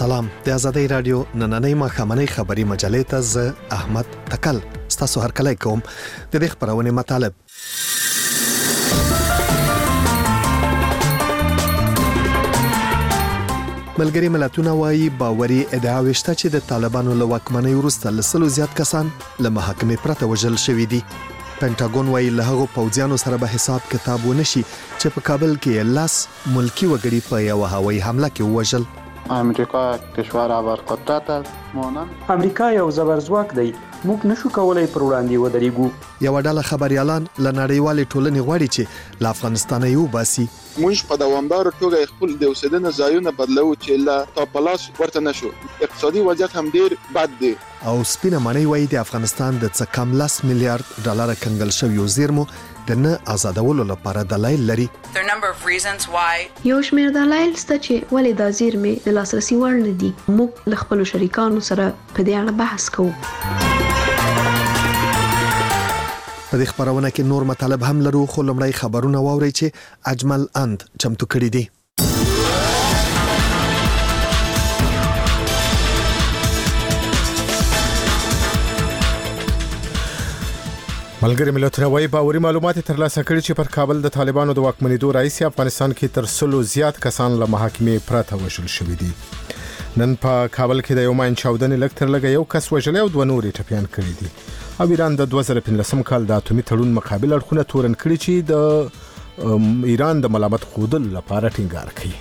سلام. د آزادۍ رادیو نننۍ ماښامنۍ خبري مجلې ته زه احمد تکل ستاسو هرکلی کوم. د دې خبرونه مطالب ملګری ملتونه وايي باوري ادعا وشته چې د طالبانو له واکمنۍ وروسته لسلو زیات کسان له محاکمې پرته وژل شوي دي. پینټاګون وايي له هغو پوځیانو سره به حساب کتاب ونشي چې په کابل کې 10 ملکی وګړي په یو هوایي حمله کې وژل. امریکا کشور ابرقدرت است. امریکا یو زبرځواک دی. موږ نشو کولای پر وړاندې ودرېږو. یو ډله خبريالان له نړیوالې ټولنې غواړي چې له افغانستان یو باسي. موږ په دوامدار توګه خپل د اوسېدنې ځایونه بدلو چې لا تاپلاس ورته نشو. اقتصادي وضعیت هم ډیر بد دی. او سپینه معنی وایي د افغانستان د څه کم 10 میلیارډ ډالر کنګل شویو زیرمو د نه آزادولو لپاره دلایل لري. یو شمېر دلایل شته چې ولې دا زیرمې د لاسرسي وړ نه دي. موږ له خپلو شریکانو سره په دې اړه بحث کوو. په دې خبرونه کې نور مطالب هم لرو، خو لمړی خبرونه واورئ چې اجمل اند چمتو کړي دي. ملګری ملتونه وايي باوري معلومات ترلاسه کړي چې پر کابل د طالبانو د واکمنېدو رئیس افغانستان کې تر 100 زیات کسان له محاکمې پرته وژل شوي دي. نن په کابل کې د یو ماین چاودنې لږ تر لږه یو کس وژل او 2 نورې ټپیان کړي دي. او ایران د 2015 کال د اتومي تړون مقابل اړخونه تورن کړي چې د ایران د ملامت خودلو لپاره ټینګار کوي.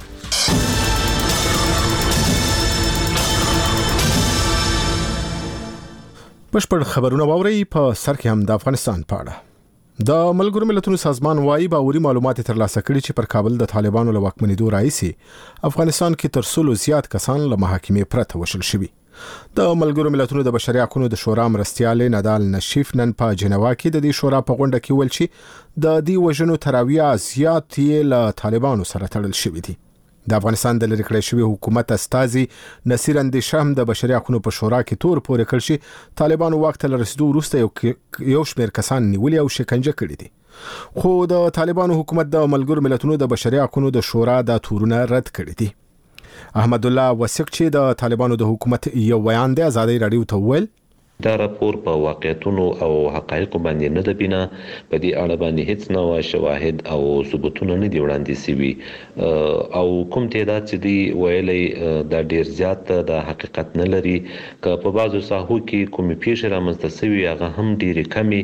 بشپړ خبرونه واوري. په سر کې هم د افغانستان په اړه د ملګرو ملتونو سازمان وايي باوري معلومات ترلاسه کړي چې پر کابل د طالبانو له واکمنېدو رئیس افغانستان کې تر 100 زیات کسان له محاکمې پرته وژل شوي. د ملګرو ملتونو د بشري حقوقو د شورا مرستیال نادال نشیف نن په جنیوا کې د دې شورا په غونډه کې ویل چې د دې وژنو تراویه زیات یې له طالبانو سره تړل شوي دي. د افغانستان د لری کړی شوی حکومت استازي نصیر اندیشم د بشري حقوقو په شورا کې تور پورې کړ چې طالبانو وخت له رسیدو وروسته یو شمېر کسان نیولي او شکنجه کړي دي. خو د طالبانو حکومت د ملګرو ملتونو د بشري حقوقو د شورا د تورونه رد کړي دي. احمد الله وسق چې د طالبانو د حکومت یو بیان د آزادۍ رادیو ته ویل دا راپور په واقعیتونو او حقایقو باندې نه ده بنا په دې اړه باندې هیڅ نوع شواهد او ثبوتونه نه دي وړاندې شوي او کوم تعداد چې دی ویلي دا ډیر زیات د حقیقت نه لري. که په بعضو ساحو کې کومې پیښې رامنځته شوي هغه هم ډیرې کمې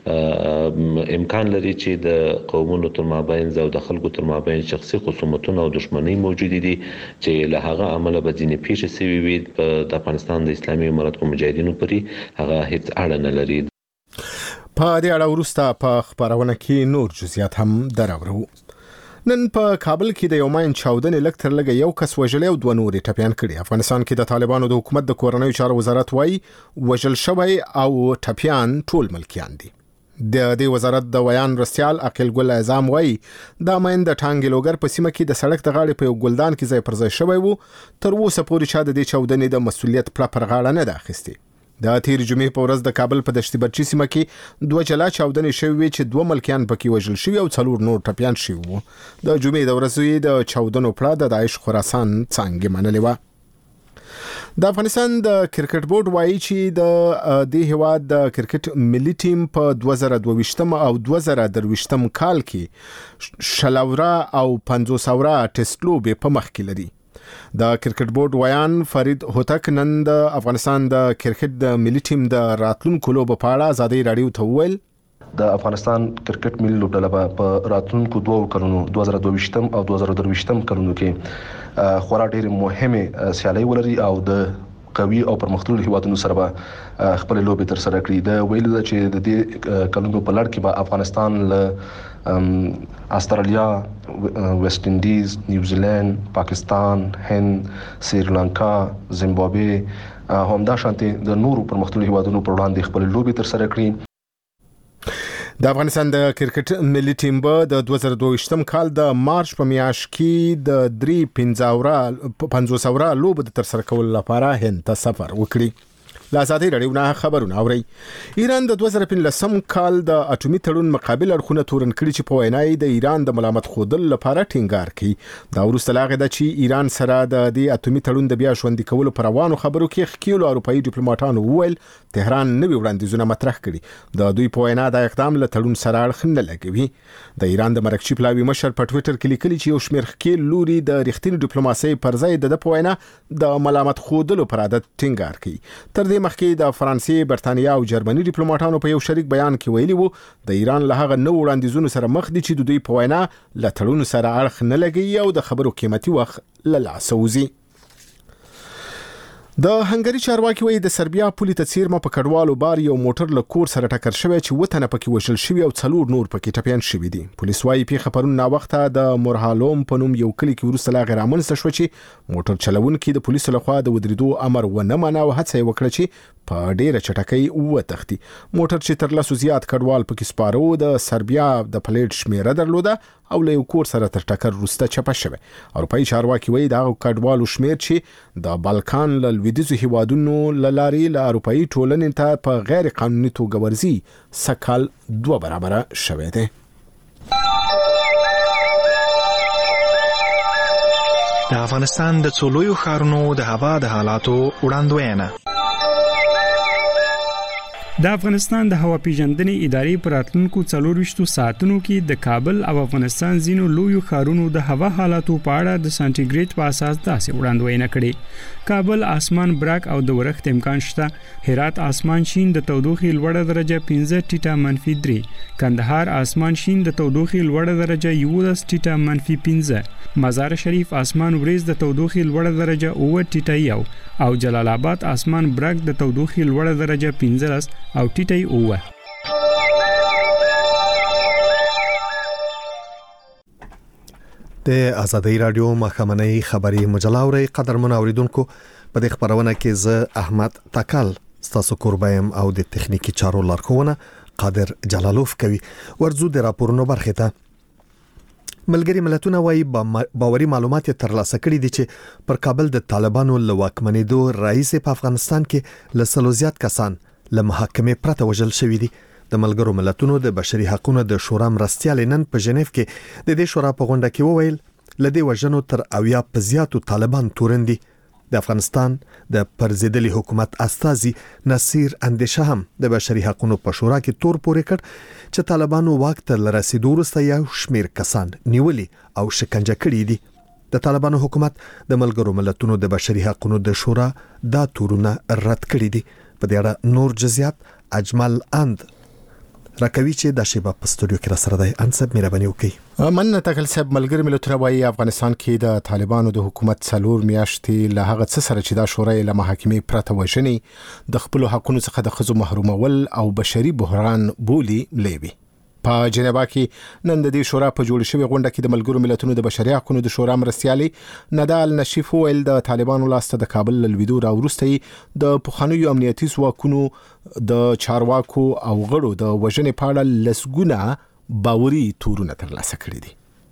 امکان لري چې د قومونو تر مابین او د خلکو تر مابین شخصي خصومتونه او دښمنۍ موجود دي چې له هغه عمله به ځینې پیښې شوي وي د افغانستان د اسلامي امارت په مجاهدینو پورې هغه هیڅ اړه نه لري. په دې اړه وروسته په خبرونه کې نور جزئیات هم دراوړو. نن په کابل کې د یو ماین چاودنې لږ تر لږه یو کس وژل او 2 نورې ټپیان کړي. افغانستان کې د طالبانو د حکومت د کورنیو چارو وزارت وايي وژل شوی او ټپیان ټول ملکیان دي. د دې وزارت د ویان رسیال عقیل ګل اعظم وايي دا ماین د ټانګ لوګر په سیمه کې د سړک د غاړې په یو ګلدان کې ځای پر ځای شوی وو. تر اوسه پورې چا د دې چاودنې د مسؤلیت پر غاړه نه ده اخیستې. د تیر جمعې په ورځ د کابل په دشتي برچی سیمه کې 2 جلا چاودنې شوې چې 2 ملکیان پکې وژل شوي او 4 نور ټپیان شوي وو. د جمعې د ورځې د چاودنو پړه د داعش خراسان څنګه منلې و. د افغانستان د کرکټ بورډ وایي چې د دې هیواد د کرکټ ملي ټیم په 2022 او 2023 کال کې شلورا او 500 ټیسټ لوبې په مخ کې لري. د کرکټ بورډ ویان فرید هوتک نن د افغانستان د کرکټ د ملي ټیم د راتلونکو لوبو په اړه آزادۍ رادیو ته ویل د افغانستان کرکټ ملي لوبډله په راتلونکو 2 کلونو 2022 او 2023 کلونو کې خورا ډېر مهمه سیالي ولري او د قوي او پرمختللو هیوادونو سره به خپل لوبې تر سره کړي. د ویل چې د دې کلونو په لړ کې به افغانستان له استرالیا، ویسټ انډیز، نیوزیلند، پاکستان، هند، سریلانکا، زیمبابوې همدا شانتي د نورو پرمختللو هیوادونو پر وړاندې خپل لوبې تر سره کړي. د افغانستان د کرکټ ملي ټیم به د 2022 کال د مارچ په میاشت کې د 350 لوبو د تر سره کولو لپاره هند ته سفر وکړي. لا ازادي رادیو نه خبرونه اوري. ایران د 2015 کال د اټومي تړون مقابل اړخونه تورن کړي چې په وینای د ایران د ملامت خودل لپاره ټینګار کوي. دا وروسته لاغه د چې ایران سره د اټومي تړون د بیا ژوندۍ کولو پر روانو خبرو کې خکیلو اروپאי ډیپلوماټانو وویل تهران نوي وړاندیزونه مطرح کړي. د دوی په وینا د اقدام له تړون سره اړخ نه لګوي. د ایران د مرکزی پلاوی مشر په ټوئیټر کې لیکلي چې یو شمېر خکیل لوري د رښتینی ډیپلوماسۍ پر ځای د په وینا د ملامت خودلو پر عادت ټینګار کوي. تر دې مخکې د فرانسې، برتانیا او جرمني ډیپلوماټانو په یو شریک بیان کې ویلي وو د ایران له هغه نو وړاندیزونو سره مخ دي چې د دوی په وینا له تړون سره اړخ نه لګي او د خبرو قیمتي وخت له لاسه وځي. د هنګری چارواکي وایي د سربیا پولي ته څیرمه په کډوالو بار یو موټر له کور سره ټکر شوی چې وطن پکې وشل شوی او 4 نور پکې ټپيان شوی دي. پولیس وایي په خبرونو نا وخته د مرحالوم په نوم یو کلی کې ورسره لا غرامنسته شو چې موټر چلوونکي د پولیسو لخوا د ودرېدو امر ونه منه او هڅه وکړه چې په ډیره چټکۍ وتښتي. موټر چې تر لاسو زیات کډوال پکې سپارو د سربیا د پلیټ شمیره درلوده او له یو کور سره تر ټکر وروسته چپه شوه. اروپאי چارواکي وایي دا کډوالو شمیر چې د بالکان له لویدیځو هیوادونو لاري له اروپאי ټولنې ته په غیر قانوني توګه ورزي سکهال 2 برابر شوه دی. د افغانستان د څولویو ښارونو د هوا د حالاتو وړاندوینه. د افغانستان د هوا پیژندنې ادارې پر راتلونکو 24 ساعتونو کې د کابل او افغانستان ځینو لویو ښارونو د هوا حالاتو په اړه د سانټیګریډ په اساس داسې وړاندوینه کړې. کابل اسمان برق او د ورښت امکان شته. هرات اسمان شین د تودوخې لوړه درجه 15 ټیټه -3. کندهار اسمان شین د تودوخې لوړه درجه 11 ټیټه -15. مزار شریف اسمان وریځ د تودوخې لوړه درجه 9 ټیټه 1 او جلال آباد اسمان برق د تودوخې لوړه درجه 15 او ټیټه 9. د آزادۍ رادیو مخامنۍ خبري مجله اوري قدرمن اوریدونکو په دې خبرونه کې زه احمد تکل ستاسو قربایم او د تخنیکی چارو لارښوونه قادر جلالوف کوي. ورزو د راپورونو برخه ته ملګری ملتونه وايي باوري معلومات ترلاسه کړي دي چې پر کابل د طالبانو له واکمنېدو رئیس په افغانستان کې لسلو زیات کسان له محاکمې پرته وژل شوي دي. د ملګرو ملتونو د بشري حقوقو د شورا مرستيال نن په ژنیف کې د دې شورا په غونډه کې وویل لدی وژنو تر 80 په زیاتو طالبان تورندي. د افغانستان د پرزیدلي حکومت استازي نصیر اندیشه هم د بشري حقوقو په شورا کې تور پورې کړ چې طالبانو واک ته رسیدو وروسته یو شمیر کسان نیولي او شکنجه کړي دي. د طالبانو حکومت د ملګرو ملتونو د بشري حقوقو د شورا دا تورونه رد کړي دي. په دې اړه نور جزئیات اجمل اند راکوي چې د شیبه په استودیو کې را سره دی. انصب مهرباني وکړئ. من تکل صاحب ملګری ملتونه وايي افغانستان کې د طالبانو د حکومت 4 میاشتې له هغه څه سره چې دا شورا له محاکمې پرته وژني د خپل حقوقو څخه د خزو محرومول او بشري بحران بولی لیوي. په جنیوا کې نن د دې شورا په جوړ شوی غونډه کې د ملګرو ملتونو د بشري حقوقو د شورا مرستيالي ندال نشیف ویل د طالبانو لاسته د کابل لویدو را وروسته د پخوانیو امنیتي ځواکونو د چارواکو او غړو د وژنې په اړه لسګونه باوري تورونه ترلاسه کړي دي.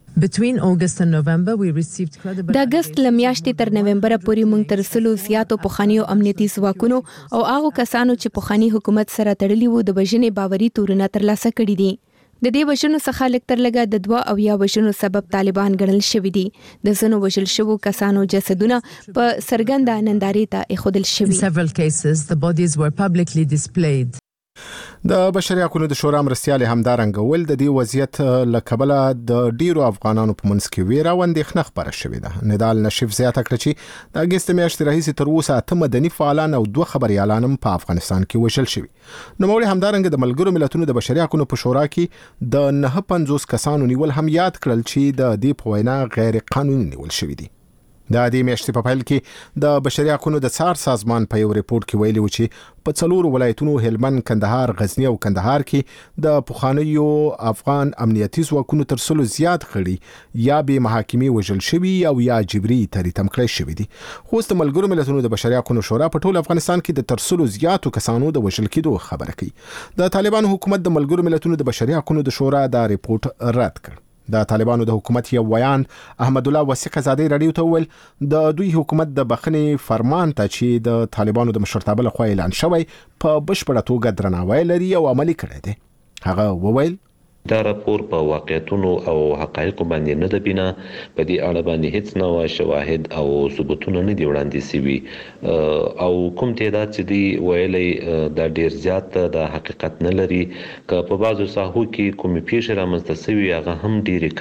د اگست لمیاشتې تر نومبر پورې موږ تر سلو زیاتو پخوانیو امنیتي ځواکونو او هغه کسانو چې پخوانی حکومت سره تړلي وو د وژنې باوري تورونه ترلاسه کړي دي. د دې وژنو څخه لکتر لګه د 2 او یا وژنو سبب طالبان ګڼل شوی دي. د زنو وژل شوو کسانو جسدونه په سرګنده نندارې ته اخودل شوی. In several cases the bodies were publicly displayed. د بشري حقوقو د شورا مرستيالي همدارنګ ول د دې وضعیت لکبله د ډیرو افغانانو په منځ کې ویره او اندېښنه خبره شوې ده. ندال نشیف زیاته کړ چې د اگست میاشتې راهیسې تر اوسه 8 مدني فعالان او 2 خبريالان په افغانستان کې وژل شوي. نو موري همدارنګ د ملګرو ملتونو د بشري حقوقو په شورا کې د 950 کسانو نیول هم یاد کړل چې د دې په وینا غیر قانوني نیول شوي دي. د دې میاشتې په پیل کې د بشري حقوقو د څار سازمان په یو ریپورت کې ویلي و چې په 4 ولایتونو هلمند، کندهار، غزنی او کندهار کې د پخوانیو افغان امنیتي ځواکونو تر څلو زیات غړي یا به محاکمې وژل شوي او یا جبري تریتم کړی شوي دي. خو د ملګرو ملتونو د بشري حقوقو شورا په ټول افغانستان کې د تر څلو زیاتو کسانو د وژل کېدو خبره کوي. د طالبانو حکومت د ملګرو ملتونو د بشري حقوقو د شورا دا ریپورت رد کړ. د طالبانو د حکومت یو ویان احمد الله وثیق زاده رادیو ته ویل د دوی حکومت د بخښنې فرمان ته چې د طالبانو د مشرتابه لخوا اعلان شوی په بشپړه توګه درناوی لري او عملي کړی دی. هغه وویل دا راپور په واقعیتونو او حقایقو باندې نه د بنا په دې اړه باندې هیڅ نوع شواهد او ثبوتونه نه دي وړاندې شوي او کوم تعداد چې دی ویلې دا ډیر زیات د حقیقت نه لري که په بعضو ساحو کې کومې پیښې رامنځته شوي هغه هم ډیرې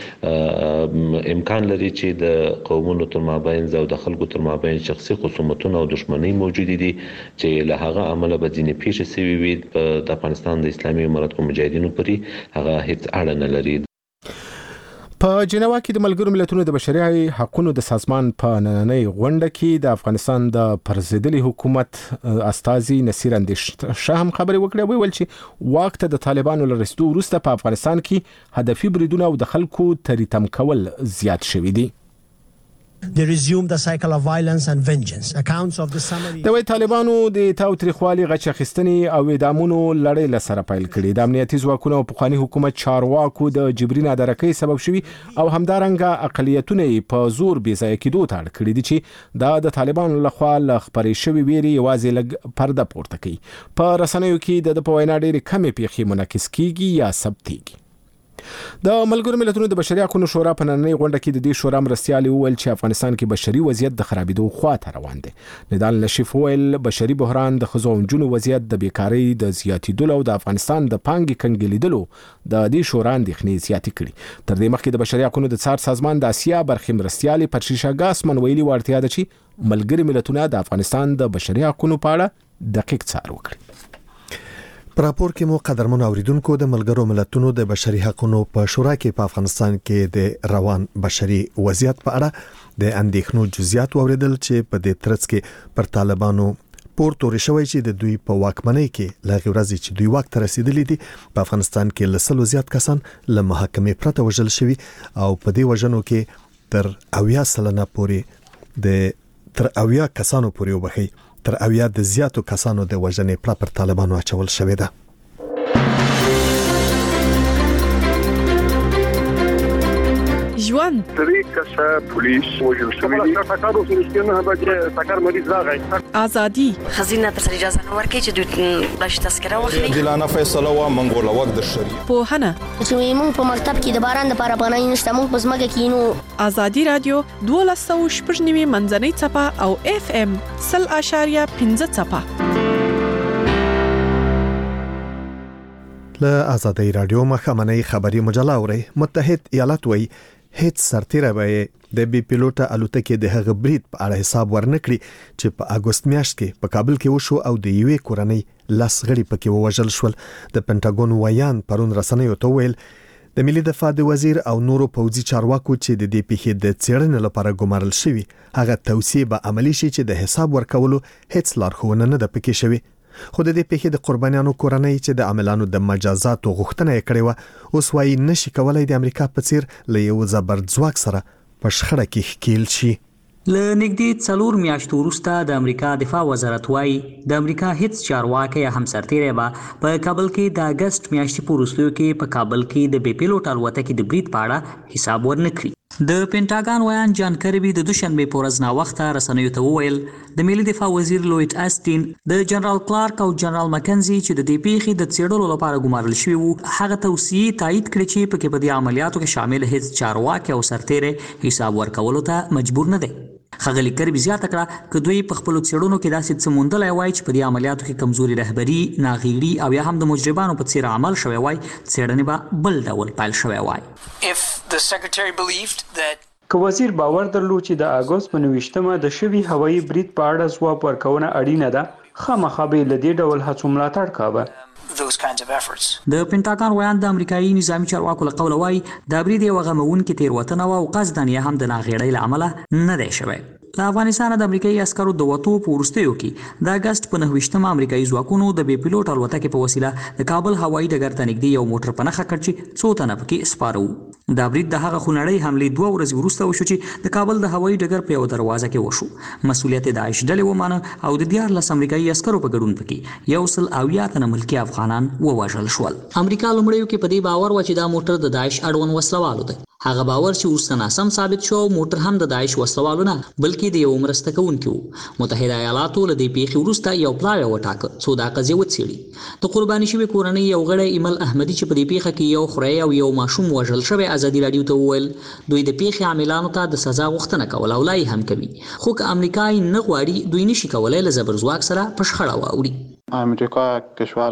کمې امکان لري چې د قومونو تر مابین او د خلکو تر مابین شخصي خصومتونه او دښمنۍ موجودې دي چې له هغه عمله به ځینې پیښې شوي وي د افغانستان د اسلامي امارت په مجاهدینو پورې هغه هیڅ اړه نه لري. په جنیوا کې د ملګرو ملتونو د بشري حقوقو د سازمان په نننۍ غونډه کې د افغانستان د پرځېدلي حکومت استازي نصیر اندیش شاه هم خبرې وکړې ویل چې واک ته د طالبانو له رسیدو وروسته په افغانستان کې هدفي بریدونه او د خلکو تریتم کول زیات شوي دي. They resumed the cycle of violence and vengeance. Accounts of the summary. د طالبانو د تاوتریخوالي غچ اخیستنې او اعدامونو لړۍ لسره پیل کړي. د امنیتي ځواکونو او پخوانی حکومت چارواکو د جبري نادرکۍ سبب شوي او همدارنګه اقلیتونه په زور بې ځایه کېدو ته اړ کړي دي چې د طالبانو لخوا له خپرې شوي ویرې یوازې لږ پرده پورته کوي. په رسنیو کې د په وینا ډېرې کمې پیښې منعکس کیږي یا ثبتېږي. د ملګرو ملتونو د بشري حقوقو شورا په نننۍ غونډه کې د دې شورا مرستیالي وویل چې افغانستان کې بشري وضعیت د خرابېدو خواته روان دی. نضال نشیف وویل بشري بحران د ښځو او نجونو وضعیت د بیکارۍ د زیاتېدلو او د افغانستان د پانګې کنګلېدلو د دې شورا اندېښنې زیاتې کړي. تر دې مخکې د بشري حقوقو د څار سازمان د اسیا برخې مرستیالي پرشیشا ګاسمن ویلي وړتیا ده چې ملګري ملتونه د افغانستان د بشري حقوقو په اړه دقیق څار وکړي. په راپور کې مو قدرمن اوریدونکو د ملګرو ملتونو د بشري حقوقو په شورا کې په افغانستان کې د روان بشري وضعیت په اړه د اندېښنو جزئیات اوریدل چې په دې ترڅ کې پر طالبانو پورتوري شوی چې د دوی په واکمنۍ کې لږ ورځې چې دوی واک ته رسیدلي دي په افغانستان کې لسلو زیات کسان له محاکمې پرته وژل شوي او په دې وژنو کې تر 80% پورې تر 80 کسانو پورې وبخي تر 80 د زیاتو کسانو د وژنې پړه پر طالبانو اچول شوې ده. ژوند طریقه پولیس وژل شوی دي تاکارو سرشتنه به تاکار مریض راغی ازادي خزینه تر اجازه نه ورکړي چې دوی باش تذکره واخلي دلانه فیصله و منګول وخت د شریعت په هنه چې موږ په مکتب کې د باران د لپاره پناه نشته موږ په زمګه کې نو ازادي رادیو 12.9 منځنۍ چپه او اف ام 0.15 چپه له ازادي رادیو مخامنۍ خبري مجله اوري. متحد ایالات وایي هیڅ سرتیره به د بي پيلوټه الوتکې د هغه برید په اړه حساب ورنکړي چې په اگست میاشت کې په کابل کې وشو او د یوې کورنۍ لاس غړي پکې ووژل شول. د پینټاګون ویان پرون رسنیو ته ویل د ملي دفاع د وزیر او نورو پوځي چارواکو چې د دې پیښې د څېړنې لپاره ګمارل شوی هغه توصیه به عملی شي چې د حساب ورکولو هیڅ لارښوونه نه ده پکې شوی. خو د دې پیښې د قربانیانو کورنۍ چې د عاملانو د مجازاتو غوښتنه کړې و اوس وايي نشي کولای د امریکا په څیر له یو زبرځواک سره په شخړه کې ښکیل شي. له نږدې 4 میاشتو وروسته د امریکا دفاع وزارت وايي د امریکا هیڅ چارواکي یا همسرتیری به په کابل کې د اگست میاشتې په وروستیو کې په کابل کې د بي پيلوټ الوتکې د برید په اړه حساب ورنکړي. د پینټاګان ویان جان کربي د دوشنبه په ورځ نا وخته رسنیو ته وویل د ملي دفاع وزیر لوید اسټین د جنرال کلارک او جنرال مکنزي چې د دې پیښې د څېړلو لپاره ګمارل شوی وو هغه توصیه تایید کړې چې په کې په دې عملیاتو کې شامل هیڅ چارواکي او سرتیری حساب ورکولو ته مجبور نه دي. خغلی کربي زیاته کړه چې دوی په خپل څېړنو کې داسې څه موندلای وای چې په دې عملیاتو کې کمزوري رهبری ناغیړي او یا هم د مجرمانو په څیر عمل شوی وای څېړنې به بل ډول پیل شوی وای. If the secretary believed that که وزیر باور درلود چې د اگست په 29مه د شوي هوایي برید په اړه ځواب ورکونه اړینه ده خامخا به له دې ډول هڅو ملاتړ کاوه. those kinds of efforts. د پینټاګان ویان د امریکایي نظامی چارواکو له قوله وایي دا برید یو غموونکې تېروتنه وه او قصداً یې هم د ناغېړۍ له امله نه دی شوی. له افغانستانه د امریکایي عسکرو د وتو په وروستیو کې د اګست په 29مه امریکایي ځواکونو د بي پيلوټ الوتکې په وسیله د کابل هوایي ډګر ته نږدې یو موټر په نښه کړ چې څو تنه پکې سپاره وو. دا برید د هغه خونړۍ حملې 2 ورځې وروسته وشو چې د کابل د هوایي ډګر په یو دروازه کې وشو. مسؤلیت داعش ډلې ومانه او د 14 امریکایي عسکرو په ګډون پکې 170 تنه ملکی افغانان ووژل شول. امریکا لومړیو کې په دې باور و چې دا موټر د داعش اړوند وسلوالو دی. هغه باور چې وروسته ناسم ثابت شو موټر هم د داعش وسلوالو نه بلکې د یو مرسته کوونکي وو. متحده ایالاتو له دې پیښې وروسته یو پلاوی وټاکه څو دا قضیه وڅېړي. د قرباني شوې کورنۍ یو غړی ایمل احمدي چې په دې پیښه کې یو خورۍ او یو ماشوم وژل شوی ازادي راډیو ته وویل دوی د پیښې عاملانو ته د سزا غوښتنه کوله او لا یې هم کوي، خو که امریکا یې نه غواړي دوی نشي کولی له زبرځواک سره په شخړه واوړي. امریکا کشور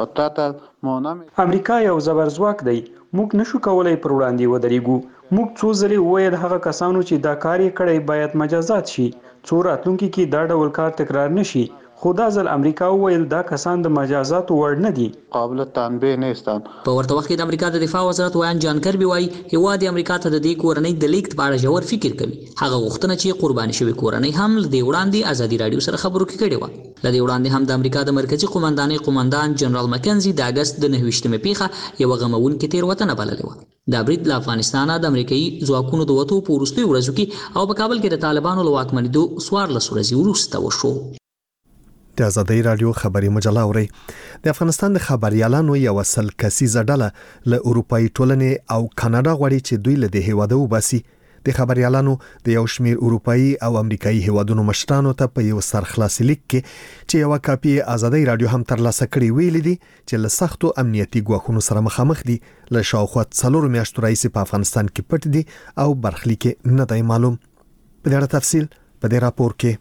ابرقدرت امریکا یو زبرځواک دی، موږ نشو کولای پر وړاندې ودرېږو. موږ څو ځلې وویل هغه کسانو چې دا کار یې کړی باید مجازات شي څو راتلونکي کې دا ډول کار تکرار نشي. خو دا ځل امریکا وویل دا کسان د مجازاتو وړ نه دي، قابل تنبیه نیستن. په ورته وخت کې د امریکا د دفاع وزارت ویان جان کربي وایي هیواد امریکا ته د دې کورنۍ د لیکت په اړه ژور فکر کوي. هغه غوښتنه چې قرباني شوې کورنۍ هم له دې وړاندې ازادي راډیو سره خبرو کې کړې وه. له دې وړاندې هم د امریکا د مرکزي قومندانۍ قومندان جنرال مکنزي د اګست د 29مې پیښه یوه غموونکې تېروتنه بللې وه. دا برید له افغانستانه د امریکایي ځواکونو د وتو په وروستیو ورځو کې او په کابل کې د طالبانو له واکمنېدو 14 ورځې وروسته وشو. د آزادۍ راډیو خبري مجله اوري. د افغانستان د خبريالانو یو اصل کسیزه ډله له اروپאי ټولنې او کاناډا غواړي چې دوی له دې هیواده وباسي. د خبريالانو د یو شمیر اروپאי او امریکایي هیوادونو مشرانو ته په یو سرخلاصي لیک کې چې یو کاپي آزادۍ راډیو هم ترلاسه کړی ویل دي چې له سختو امنیتي ګواښونو سره مخامخ دي. له شاوخوا 4 میاشتو راهیسې په افغانستان کې پټ دي او برخلیک نه دی معلوم. په دې اړه تفصیل په دې راپور کې.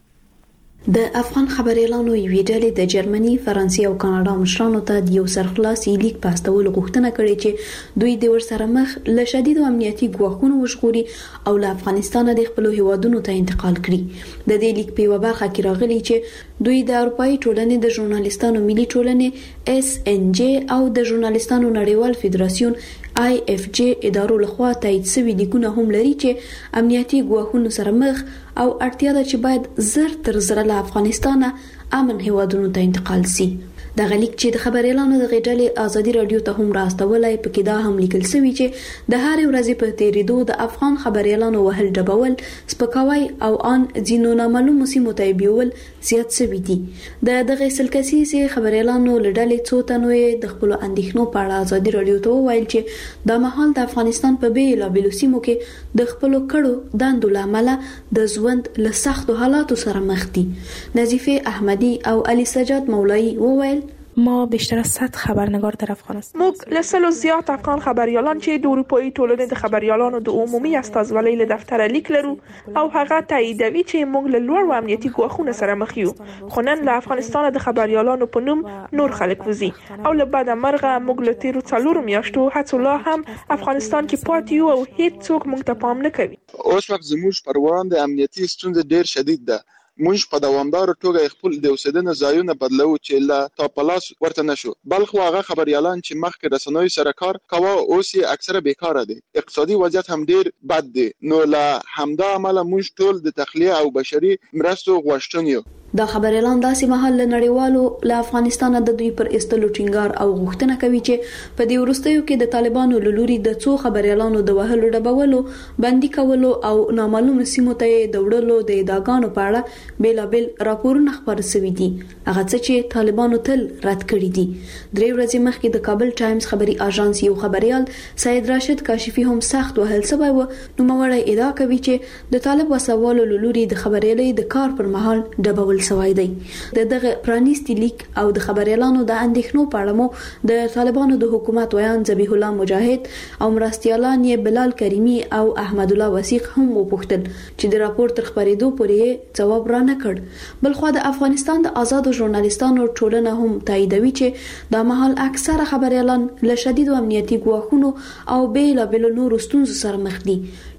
د افغان خبريالانو یوې ډلې د جرمني، فرانسې او کاناډا مشرانو ته د یو سرخلاصي لیک په استولو غوښتنه کړې چې دوی د ورسره مخ له شدیدو امنیتي ګواښونو وژغوري او له افغانستانه د خپل هیوادونو ته انتقال کړي. د دې لیک په یوه برخه کې راغلي چې دوی د اروپאי ټولنې د ژورنالیستانو ملي ټولنې SNJ او د ژورنالیستانو نړیوال فدراسیون IFJ ادارو لخوا تایید شوی لیکونه هم لري چې امنیتي ګواښونو سره مخ او اړتیا ده چې باید زر تر زر له افغانستانه امن هیوادونو ته انتقال شي. د غلیک چې د خبريالانو د غېډلې آزادي راډیو ته هم راستولای پکې دا هم لیکل شوی چې د هر ورځې په تیریدو د افغان خبريالانو وهل ډبول، سپکاوی او ان ځینو نامعلومو سیمو ته بیول زیات شوی دي. د دغه سلکسي خبريالانو لړلې څو تنو د خپل اندېښنو په اړه آزادي راډیو ته وویل چې د مهال د افغانستان په بیلابېلو سیمو کې د خپل کړو دندو لامل د ژوند له سختو حالاتو سره مخ دي. نظیفه احمدی او علي سجاد مولایی وویل ما بیشتر از 100 خبرنگار در افغانستان موږ له سلو زیات افغان خبريالان چې د اروپאי ټولنې د خبريالانو د عمومي استازولۍ له دفتره لیک لرو او هغه تاییدوي چې موږ له لوړ امنیتي ګواښونو سره مخ یو، خو نن له افغانستان د خبريالانو په نوم نور خلک وزي او له بده مرغه موږ له تیرو 4 میاشتو هڅو لا هم افغانستان کې پاتې یو او هیڅ څوک موږ ته پام نه کوي. اوس وخت زموږ پر وړاندې امنیتي ستونزې ډېر شدید ده. موږ په دوامدار توګه خپل د اوسېدنې ځایونه بدلو چې لا تاپلاس ورته نشو. بلخو هغه خبريالان چې مخکې رسنوي سره کار کاوه اوس یې اکثره بیکاره دي. اقتصادي وضعیت هم ډیر بد دی. نو له همدا عمله موږ ټول د تخلیه او بشري مرستو غوښتن یو. دا خبريالان داسې مهال له نړیوالو له افغانستان د دوی پر استلو ټینګار او غوښتنه کوي چې په دې وروستیو کې د طالبانو لوري د څو خبريالانو د وهلو ډبولو، بندي کولو او نامعلوم سیمو ته د وړلو د ادعاګانو په اړه بیلابل راپورونه خبر شوي دي. هغه څه چې طالبانو تل رد کړی دي. 3 ورځې مخکې د کابل ټایمز خبري اژانس یو خبريال سید راشد کاشفی هم سخت وهل شوی و. نو موري ادعا کوي چې د طالب وسوالو لوري د خبريالۍ د کار پر مهال ډبول سوی دی. دغه پرانیستی لیک او د خبريالانو د اندېښنو په اړه مو د طالبانو د حکومت ویان ذبیح الله مجاهد او مرستيالان یې بلال کریمی او احمد الله وثیق هم وپوښتل چې د راپور تر خبرېدو پورې جواب را نه کړ. بلخو د افغانستان د آزادو ژورنالیستانو ټولنه هم تاییدوي چې د مهال اکثره خبريالان له شدید امنیتي ګواښونو او بیلابل نورو ستونزو سره مخ دي.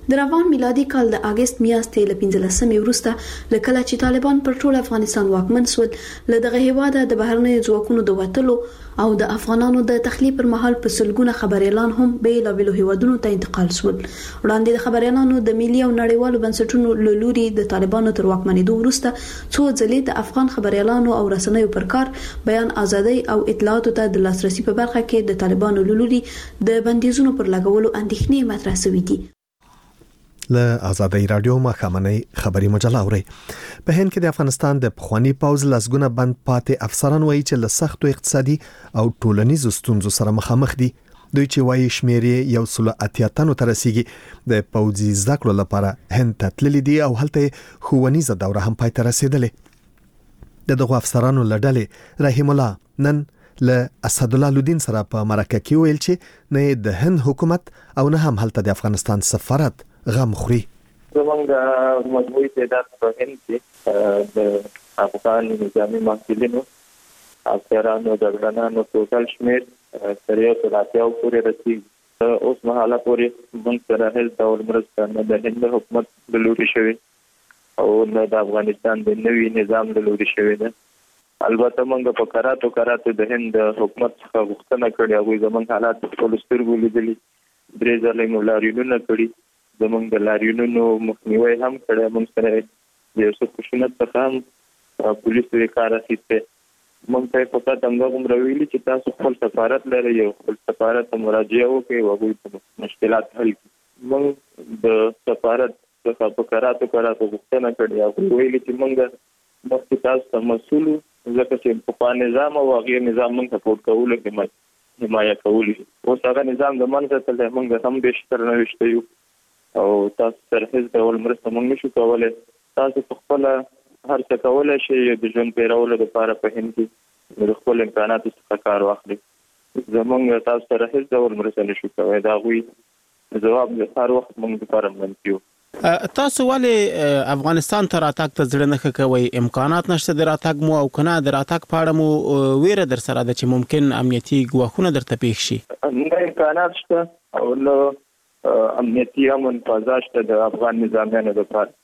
د روان میلادي کال د اگست میاشتې له 15 وروسته لکه چې طالبان پر ټول افغانستان واکمن شول له دغه هیواده د بهرنیو ځواکونو د وټلو او د افغانانو د تخلیه پر مهال په سلګونه خبر اعلان هم به له هیوادونو ته انتقال شول. وړاندې د خبر اعلانونو د ملي او نړیوالو بنسټونو لوري د طالبانو تر واکمنېدو وروسته څو ځلې د افغان خبر اعلانونو او رسنیو پر کار بیان ازادي او اطلاعاتو ته د لاسرسي په برخه کې د طالبانو لوري د بندیزونو پر لګولو اندېښنې مطرح شوې دي. له آزادۍ رادیو مخامنۍ خبري مجله اوري. په هند کې د افغانستان د پخوانی پوز لسګونه بند پاتې افسران وایي چې له سختو اقتصادي او ټولنیزو ستونزو سره مخامخ دي. دوی چې وایي شمیرې 180 تر رسیدي د پوځي زده کړو لپاره هند ته تللي دي او هلته ښوونیزه دوره هم پای ته رسیدلې. دغه افسرانو لړلې رحیم الله نن له اسد الله لودین سره په مرکه کې ویل چې نه د هند حکومت او نه هم هلته د افغانستان سفارت غم خوري. زمونږ مجموعي تعداد په هند کې د افغان نظامي محصلینو افسرانو د ګډانو ټوټل شمیر تر 180 پورې رسیدي. اوس مهاله پورې موږ سره هیڅ ډول مرسته نه د هند حکومت د لوري شوی او نه د افغانستان د نوي نظام د لوري شوی ده. البته موږ په کراتو د هند حکومت څخه غوښتنه کړې او زمونږ حالات په خپلو سترګو لیدلي. 3 ځله مو لاریونونه کړي، زمونږ د لاریونونو مخنیوی هم کړی. موږ سره د یوسف خشونت څخه هم پولیسو یې کار اخیستی. موږ ته یې فقط همدغومره ویلي چې تاسو خپل سفارت لرئ او خپل سفارت ته مراجعه وکړئ او هغوی ته مشکلات حل کړي. موږ د سفارت څخه په کراتو غوښتنه کړې او ویلي چې موږ مخکې تاسو ته مسؤل وو، ځکه چې پخوا نظام او هغې نظام موږ سپورټ کولو کې حمایه کولی. اوس هغه نظام د منځه تللی، موږ هم بیشتر 90 یو او تاسو سره هیڅ ډول مرسته موږ نشو کولی. تاسو په خپله هر څه کولی شئ د ژوند تېرولو لپاره په هند کې د خپلو امکاناتو څخه کار واخلئ. زموږ تاسو سره هیڅ ډول مرسته نشو کولی. د هغوی ځواب د هر وخت موږ لپاره منفي و. تاسو ولې افغانستان ته راتګ ته زړه نه ښه کوئ؟ امکانات نشته د راتګ مو او که نه د راتګ په اړه مو ویره در سره ده چې ممکن امنیتي ګواښونه درته پېښ شي؟ نه امکانات شته او نه امنیتي امن فضا شته د افغان نظامیانو لپاره.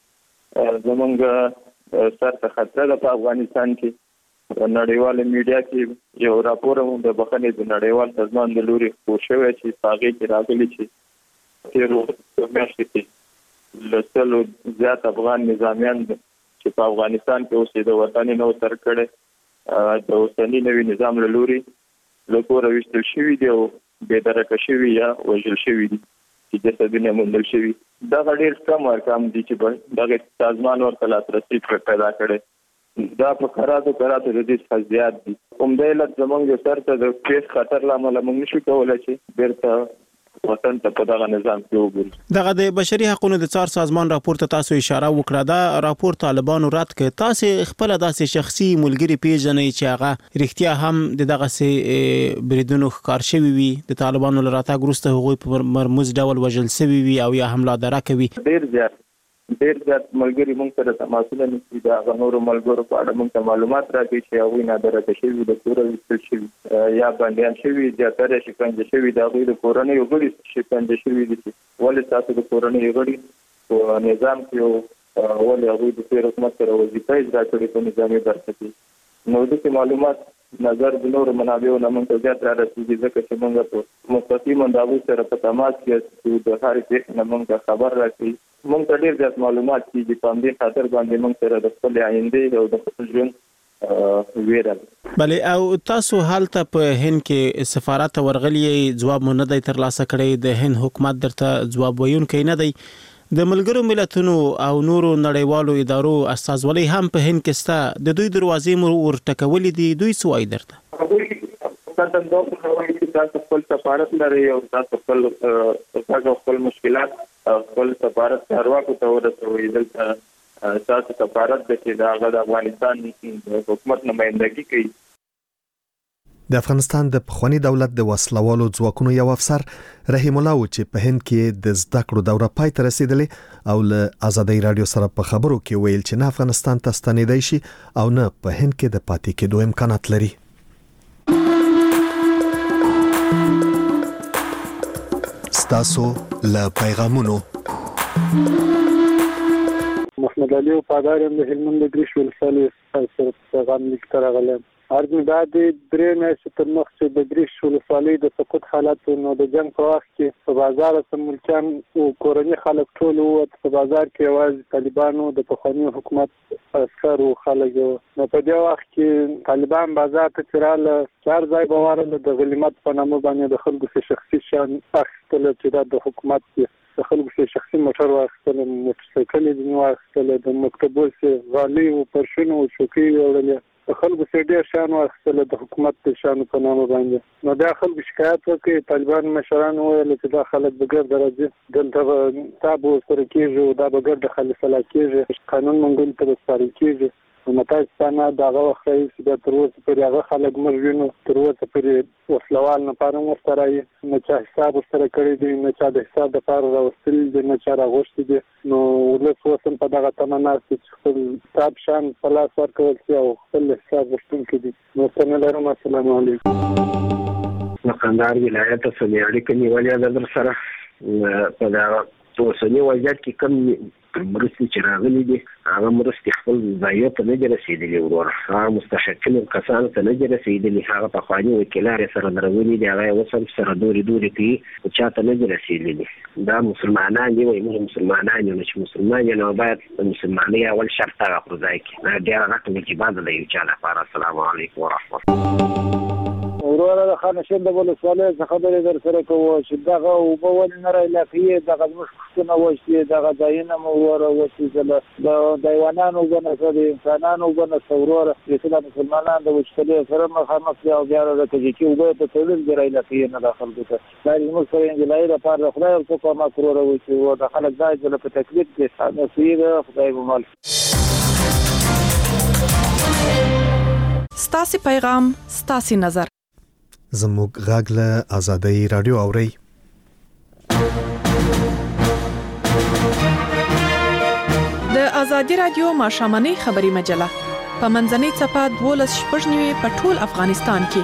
زمونږ سر ته خطره ده په افغانستان کې. په نړیواله میډیا کې یو راپور هم د بخښنې د نړیوال سازمان د لوري خپور شوی چې په هغې کې راغلي چې تېرو میاشتو کې له 100 زیات افغان نظامیان چې په افغانستان کې اوسېده وطن یې نه و ترک کړی، د اوسني نوي نظام له لوري له کوره ویشتل شوي دي او بېدرکه شوي یا وژل شوي دي چې جسدونه موندل شوي. دغه ډېر کم ارقام دي چې دغه سازمان ورته لاسرسي پیدا کړی. دا په کراتو د دې څخه زیات دي. همدا علت زموږ سر ته د پیښ خطر له امله موږ نشو کولی چې بیرته وطن ته په دغه نظام کې وګورو. دغه د بشري حقوقو د څار سازمان راپور ته تاسو اشاره وکړه. دا راپور طالبانو رد کړ. تاسو خپل داسې شخصي ملګری پیژنئ چې هغه رښتیا هم د دغه بریدونو ښکار شوي وي، د طالبانو له راتګ وروسته هغوی په مرموز ډول وژل شوي وي او یا حمله دره کوي؟ ډېر زیات ملګري موږ سره تماسونه نیسي. د هغه نورو ملګرو په اړه موږ ته معلومات راکوي چې هغوی نادرکه شوي، د کوره ویستل شوي یا بندیان شوي، زیاتره شکنجه شوي. د هغوی د کورنیو غړي شکنجه شوي دي چې ولې تاسو د کورنیو غړي په نظام کې ولې هغوی د تېر حکومت سره وظیفه اجرا کړې په نظامي برخه کې. نو دغه معلومات نظر د نورو منابعو نه موږ ته زیات را رسېږي، ځکه چې موږ په مستقیما د هغوی سره په تماس کې یو د هرې پېښې نه موږ ته خبر راکوي. موږ ته ډېر زیات معلومات کېږي. په همدې خاطر باندې موږ سره د خپلې آیندې او د خپل ژوند ویره ده. بلې او تاسو هلته په هند کې سفارت ته ورغلي ځواب مو نه دی ترلاسه کړی؟ د هند حکومت درته ځواب ویونکی نه دی؟ د ملګرو ملتونو او نورو نړیوالو ادارو استازولۍ هم په هند کې شته، د دوی دروازې مو ورټکولې دي، دوی څه وایي درته؟ تاسو خپل سفارت لرئ او تاسو خپل مشکلات خپل سفارت چارواکو ته ورسوئ. دلته تاسو سفارت د چې د هغه د افغانستان د حکومت نمایندګي کوي. د افغانستان د پخوانی دولت د وسلوالو ځواکونو یو افسر رحیم الله و چې په هند کې د زده کړو دوره پای ته رسیدلې او له آزادۍ رادیو سره په خبرو کې ویل چې نه افغانستان ته ستنېدای شي او نه په هند کې د پاتې کېدو امکانات لري. ستاسو له پیغامونو محمد علي وفادار یم د هلمند د ګریش ولسوالۍ سره پیغام لیک ته راغلم. عرض مې دا دی 3 میاشتې تر مخکې چې د ګریش ولسوالۍ د سقوط حالت نو د جنګ په وخت کې په بازار کې ملکیان او کورني خلک ټول ووت په بازار کې یوازې طالبانو د پخواني حکومت عسکر او خلک نو په دې وخت کې طالبان بازار ته چراله 4 ځای بوارل د غنیمت په نامه باندې د خلکو شخصي شان اخیستل چې د حکومت کې د خلکو شخصي موټر واخیستل موټرسایکل دې واخیستل د مکتبو سي غالي او پرشنو او چوکۍ وړل خلکو سي ډېر شان واخیستل د حکومت په شان په نامه باندې نو دا خلکو شکایت وکړي طالبان مشران ویل چې دا خلک بغیر درجه دلته تابو سره کېږي او دا بغیر د خالص کېږي قانون منګول ته سپارل کېږي متاسفانه دغه وخت چې د تر اوسه پورې هغه خلک مرجونو تر اوسه پورې وسلوال نه پاره مسترای نه چا حساب سره کړی دی نه چا د حساب د پاره راوستل دي نه چا راغوښتي دي نو ولس وسم په دغه تمنا چې خپل حساب شان پلاس ورکول شي او خپل حساب وشتون کړي نو څنګه لرم السلام علیکم مقندار ولایت سمیاړي کني ولیا در سره په دا اوسنی وضعیت کې کم مرستې چې راغلي دي هغه مرستې خپل ځایو ته نه دي رسېدلي ورور هغه مستحقینو کسانو ته نه دي رسېدلي هغه پخواني وکیلان سره درولي دي هغه اوس هم سره دورې کوي خو چا ته نه دي رسېدلي دا مسلمانان دي وایي موږ مسلمانان یو چې مسلمان یو نو باید د مسلمانۍ اول شرط هغه پر ځای کړي ډېر غټ واجبات دی یو چا لپاره. السلام علیکم ورحمت وروره د خانشین د ولسوالۍ څخه خبرې در سره کوو چې دغه اوبه ولې نه راعلاقیې دغه زموږ پوښتنه وشي دغه ځایونه مو وروسي د حیوانانو اوبه نشته د انسانانو اوبه نشته وروره چې د مسلمانانو د وچکالۍ سره مخامخ دي او بیا د تجکي اوبه په تولید د راعلاقیې نه د خلکو ته دا زموږ سره انجلۍ لپاره د خدای او څوک ما وروره وي چې د خلک دا چې په تکلیف کې نصیب خدای به مال ستاسو پیغام ستاسو نظر زموږ غږ له آزادۍ رادیو اوري د آزادۍ رادیو ماشامنۍ خبري مجله په منځنۍ صفه 12 په ټول افغانستان کې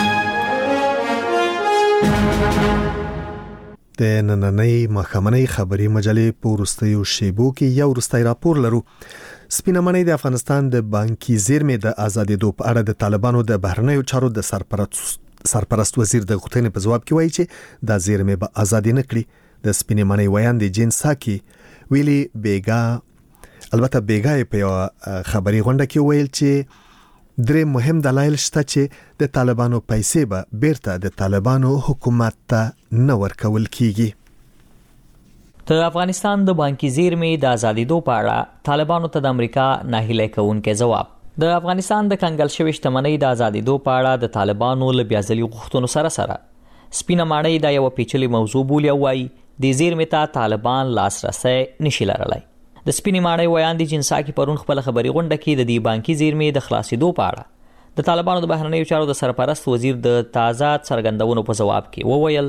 د نننۍ ماشامنۍ خبري مجلې په وروستیو شیبو کې یو وروستی راپور لرو. سپینه مڼۍ د افغانستان د بانکي زیرمې د آزادېدو په اړه د طالبانو د بهرنیو چارو د سرپرست وزیر د غوښتنې په جواب کې وایي چې دا زیرمې به آزادې نه کړي. د سپینې مڼۍ ویاندې جین ساکي ویلي بیګا په یو خبري غونډه کې ویل چې درې مهم دلایل شته چې د طالبانو پیسې به بیرته د طالبانو حکومت ته نه ورکول کیږي. د افغانستان د بانکي زیرمې د آزادېدو په اړه طالبانو ته د امریکا ناهیلي کوونکی جواب. د افغانستان د کنګل شوی شتمنۍ د آزادېدو په اړه د طالبانو له بیازلي غوښتنو سره سپینه ماڼۍ دا یو پیچلې موضوع بولي او وايي د زیرمې ته طالبان لاسرسي نشي لرلای. د سپینې ماڼۍ ویاندې جنساکي پرون خپل خبري غونډه کې د دې بانکي زیرمې د خلاصېدو په اړه د طالبانو د بهرنیو چارو د سرپرست وزیر د تازه څرګندونو په جواب کې وویل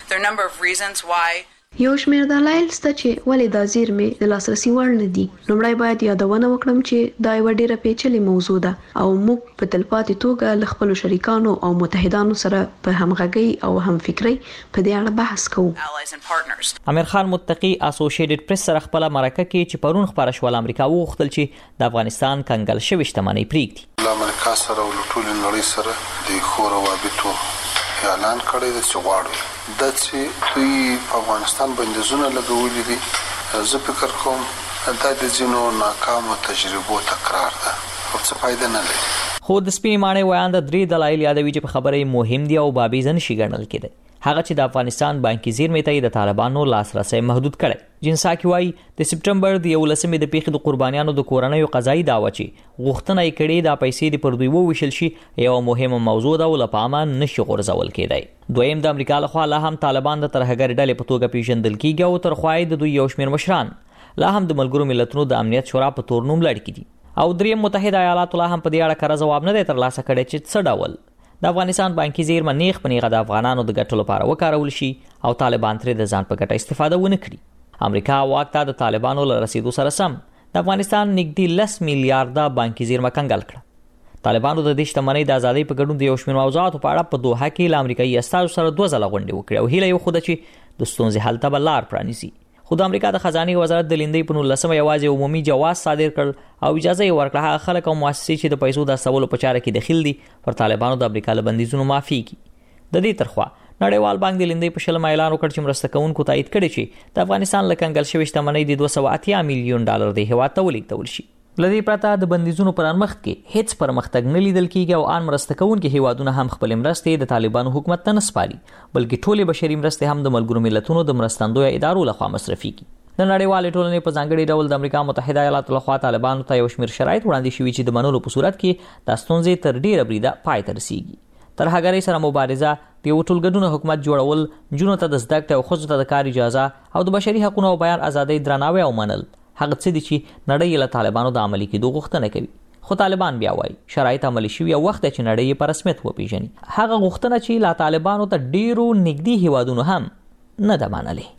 یو شمېر دلایل شته چې ولې دا زیرمې د لاسرسي وړ نه دي. لومړی باید یادونه وکړم چې دا یو ډېره پیچلې موضوع ده او موږ په تلپاتې توګه له خپلو شریکانو او متحدانو سره په همغږۍ او همفکرۍ په دې اړه بحث کوو. امیر خان متقی اسوسییټډ پریس سره خپل مرکه کې چې پرون خبره شول امریکا وغوښتل چې د افغانستان کنګل شوی شتمنۍ پریږدي. امریکا سره او ټول نړۍ سره د خور روابطو اعلان کړی دی چې غواړي د چې دوی په افغانستان بندیزونه لګولي دي. زه فکر کوم دا د ځینو ناکامو تجربو تکرار ده او څه فائدہ نه لري. خو د سپینې ماڼۍ ویاند درې دلایل یادوي چې په خبرې مهم دي او بابیزه نشي ګڼل کېدی. هغه چې د افغانستان بانکي زیرمې ته د طالبانو لاسرسي محدود کړي. جنساکي وايي د سپټمبر د 11مې د پیښې د قربانیانو د کورنیو قضایي دعوه چې غوښتنه یې کړې د پیسې د پردوی وویشل شي یو مهمه موضوع ده او لپاره نشي غورځول کېدی. دویم د امریکا لخوا لا هم طالبان د ترهګر ډلې په توګه پیژندل کیږي او تر خوای د دوی یو شمېر مشران لا هم د ملګرو ملتونو د امنیت شورا په تور نوم لړ کړي. او دریم متحده ایالاتو لا هم په دې اړه کار جواب نه دی ترلاسه کړی چې څه ډول د افغانستان بانکي زیرمه نیغ په نیغه د افغانانو د ګټو لپاره وکارول شي او طالبان ترې د ځان په ګټه استفاده ونه کړي. امریکا واک ته د طالبانو له رسیدو سره سم د افغانستان نږدې 10 میلیارډه بانکي زیرمه کنګل کړه. طالبانو د دې شتمنۍ د ازادۍ په ګډون د یو شمېر موضوعاتو په اړه په دوحه کې له امریکایي استازو سره 2 ځله غونډې وکړې او هیله یې وښوده چې د ستونزې حل ته به لار پرانیزي. خو د امریکا د خزانه وزارت د لیندۍ په 19 یوازې عمومي جواز صادر کړ او اجازه یې ورکړه هغه خلک او مؤسسې چې د پیسو د استولو په چاره کې دخیل دي پر طالبانو د امریکا له بندیزونو معافي کی. د دې ترخوا نړیوال بانک د لیندۍ په شلم اعلان وکړ چې مرسته کوونکو تایید کړي چې د افغانستان له کنګل شوی شتمنۍ د 280 میلیون ډالر د هیواد ته ولیږدول شي. لدی پرته د بندیزونو پر مخ کې هیڅ پرمختګ نه لیدل کیږي او ان مرسته کوونکو هیوادونه هم خپل مرستې د طالبانو حکومت ته نه سپاري بلکې ټولې بشري مرستې هم د ملګرو ملتونو د مرستندوی ادارو لخوا مصرفي کی. د نړیوالې ټولنې په ځانګړي ډول د امریکا متحده ایالاتو لخوا طالبانو ته یو شمېر شرایط وړاندې شوي چې د منلو په صورت کې د ستونزې تر ډیره بریده پای ته رسیږي. ترهګرۍ سره مبارزه، د یو ټولګډونه حکومت جوړول، جنونو ته د زده کړې او ښځو ته د کار اجازه او د بشري حقوقو او بیان ازادۍ درناوی او منل هغه څه دي چې نړۍ له طالبانو د عملي کېدو غوښتنه کوي. خو طالبان بیا وایي شرایط عملي شوي او وخت چې نړۍ یې په رسمیت وپیژني. هغه غوښتنه چې لا طالبانو ته ډیرو نږدې هیوادونو هم نه ده منلې.